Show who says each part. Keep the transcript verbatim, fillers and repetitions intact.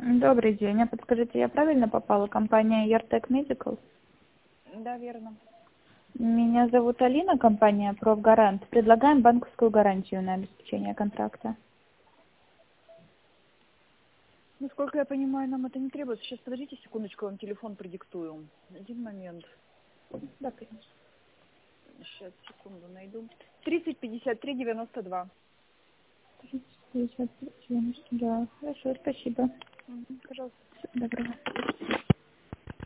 Speaker 1: Добрый день. А подскажите, я правильно попала? Компания Яртек Медикал?
Speaker 2: Да, верно.
Speaker 1: Меня зовут Алина, компания Профгарант. Предлагаем банковскую гарантию на обеспечение контракта.
Speaker 2: Насколько я понимаю, нам это не требуется. Сейчас, подождите секундочку, я вам телефон продиктую. Один момент.
Speaker 1: Да, конечно.
Speaker 2: Сейчас, секунду, найду. тридцать пятьдесят три девяносто два.
Speaker 1: тридцать, пятьдесят, девяносто, да. Хорошо, спасибо.
Speaker 2: Мгм, пожалуйста.
Speaker 1: Всего доброго.